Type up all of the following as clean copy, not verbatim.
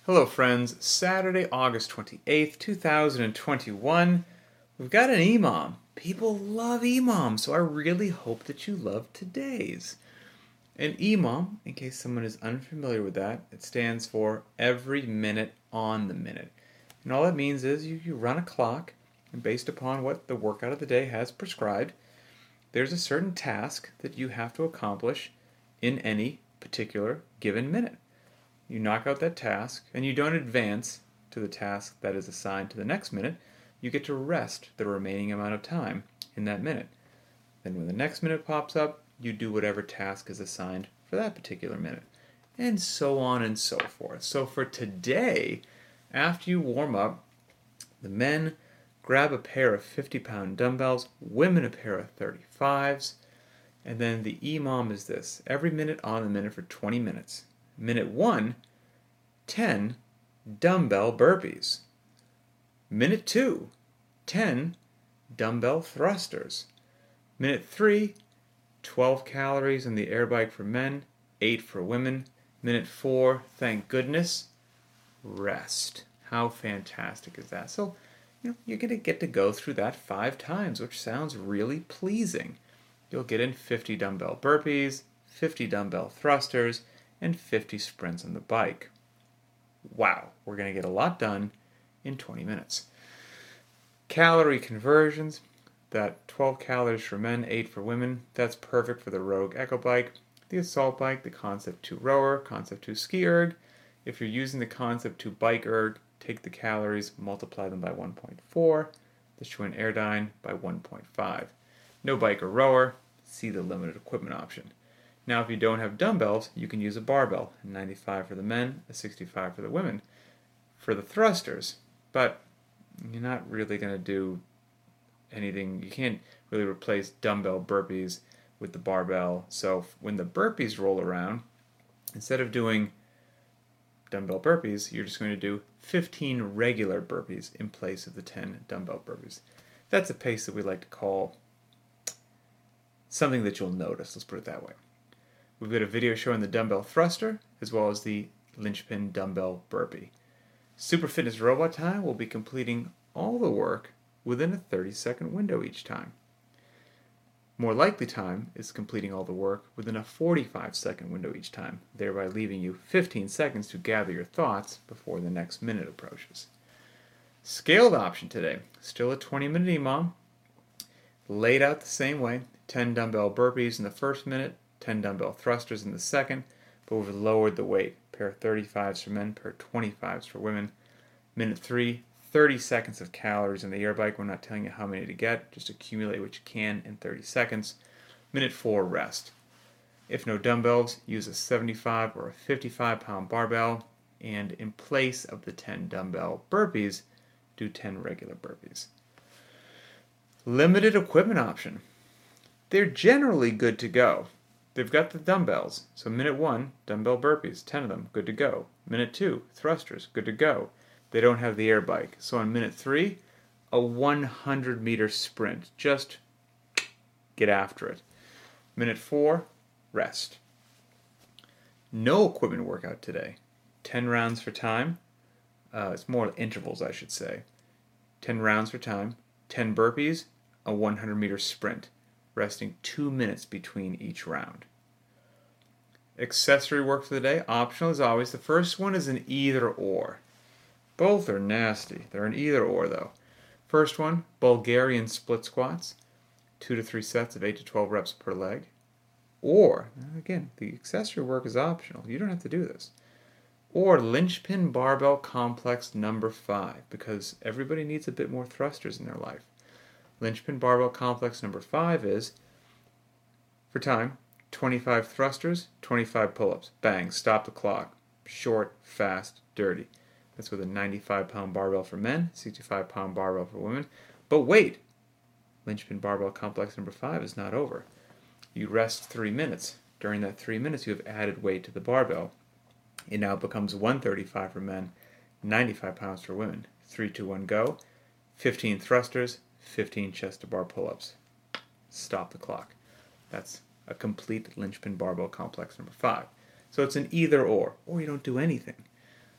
Hello, friends. Saturday, August 28th, 2021. We've got an EMOM. People love EMOM, so I really hope that you love today's. An EMOM, in case someone is unfamiliar with that, it stands for every minute on the minute. And all that means is you run a clock, and based upon what the workout of the day has prescribed, there's a certain task that you have to accomplish in any particular given minute. You knock out that task, and you don't advance to the task that is assigned to the next minute. You get to rest the remaining amount of time in that minute. Then when the next minute pops up, you do whatever task is assigned for that particular minute. And so on and so forth. So for today, after you warm up, the men grab a pair of 50-pound dumbbells, women a pair of 35s, and then the EMOM is this: every minute on the minute for 20 minutes. Minute 1, 10 dumbbell burpees. Minute 2, 10 dumbbell thrusters. Minute 3, 12 calories on the air bike for men, 8 for women. Minute 4, thank goodness, rest. How fantastic is that? So, you're going to get to go through that 5 times, which sounds really pleasing. You'll get in 50 dumbbell burpees, 50 dumbbell thrusters, and 50 sprints on the bike. Wow, we're going to get a lot done in 20 minutes. Calorie conversions, that 12 calories for men, 8 for women, that's perfect for the Rogue Echo bike, the Assault bike, the Concept 2 rower, Concept 2 ski erg. If you're using the Concept 2 bike erg, take the calories, multiply them by 1.4, the Schwinn Airdyne by 1.5. No bike or rower, see the limited equipment option. Now, if you don't have dumbbells, you can use a barbell, 95 for the men, a 65 for the women, for the thrusters. But you're not really going to do anything. You can't really replace dumbbell burpees with the barbell. So when the burpees roll around, instead of doing dumbbell burpees, you're just going to do 15 regular burpees in place of the 10 dumbbell burpees. That's a pace that we like to call something that you'll notice. Let's put it that way. We've got a video showing the dumbbell thruster as well as the linchpin dumbbell burpee. Super Fitness Robot Time will be completing all the work within a 30-second window each time. More Likely Time is completing all the work within a 45-second window each time, thereby leaving you 15 seconds to gather your thoughts before the next minute approaches. Scaled option today, still a 20-minute EMOM, laid out the same way: 10 dumbbell burpees in the first minute, 10 dumbbell thrusters in the second, but we've lowered the weight. Pair of 35s for men, pair of 25s for women. Minute 3, 30 seconds of calories on the air bike. We're not telling you how many to get, just accumulate what you can in 30 seconds. Minute 4, rest. If no dumbbells, use a 75 or a 55-pound barbell, and in place of the 10 dumbbell burpees, do 10 regular burpees. Limited equipment option. They're generally good to go. They've got the dumbbells, so minute 1, dumbbell burpees, 10 of them, good to go. Minute 2, thrusters, good to go. They don't have the air bike, so on minute 3, a 100-meter sprint. Just get after it. Minute 4, rest. No equipment workout today. 10 rounds for time. It's more intervals, I should say. 10 rounds for time, 10 burpees, a 100-meter sprint, resting 2 minutes between each round. Accessory work for the day, optional as always. The first one is an either or. Both are nasty. They're an either or though. First one, Bulgarian split squats, 2 to 3 sets of 8 to 12 reps per leg. Or, again, the accessory work is optional. You don't have to do this. Or linchpin barbell complex number 5, because everybody needs a bit more thrusters in their life. Linchpin barbell complex number 5 is, for time, 25 thrusters, 25 pull-ups. Bang, stop the clock. Short, fast, dirty. That's with a 95-pound barbell for men, 65-pound barbell for women. But wait, linchpin barbell complex number 5 is not over. You rest 3 minutes. During that 3 minutes, you have added weight to the barbell. It now becomes 135 for men, 95 pounds for women. 3, 2, 1, go. 15 thrusters, 15 chest-to-bar pull-ups. Stop the clock. That's a complete linchpin barbell complex number 5. So it's an either or you don't do anything.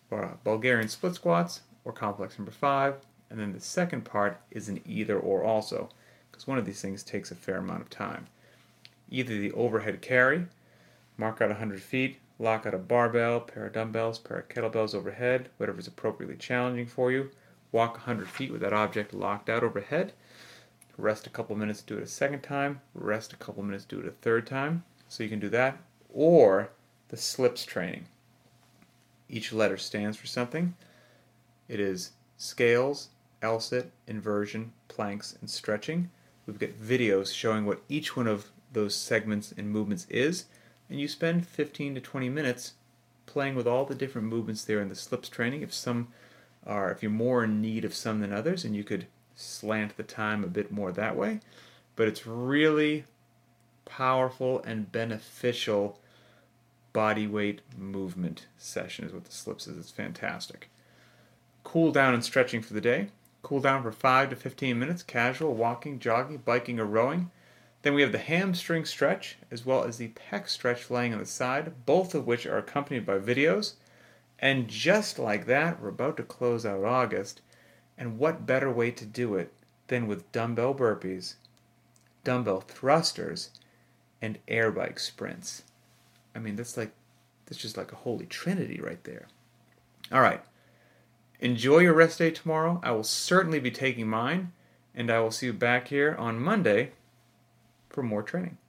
Bulgarian split squats or complex number 5. And then the second part is an either or also, because one of these things takes a fair amount of time. Either the overhead carry, mark out 100 feet, lock out a barbell, pair of dumbbells, pair of kettlebells overhead, whatever is appropriately challenging for you. Walk 100 feet with that object locked out overhead. Rest a couple minutes, do it a second time. Rest a couple minutes, do it a third time. So you can do that. Or the slips training. Each letter stands for something. It is scales, L-sit, inversion, planks, and stretching. We've got videos showing what each one of those segments and movements is, and you spend 15 to 20 minutes playing with all the different movements there in the slips training. If you're more in need of some than others, and you could slant the time a bit more that way, but it's really powerful and beneficial body weight movement session is what the slips is. It's fantastic. Cool down and stretching for the day. Cool down for 5 to 15 minutes, casual, walking, jogging, biking, or rowing. Then we have the hamstring stretch, as well as the pec stretch laying on the side, both of which are accompanied by videos. And just like that, we're about to close out August, and what better way to do it than with dumbbell burpees, dumbbell thrusters, and air bike sprints. I mean, that's just like a holy trinity right there. All right. Enjoy your rest day tomorrow. I will certainly be taking mine, and I will see you back here on Monday for more training.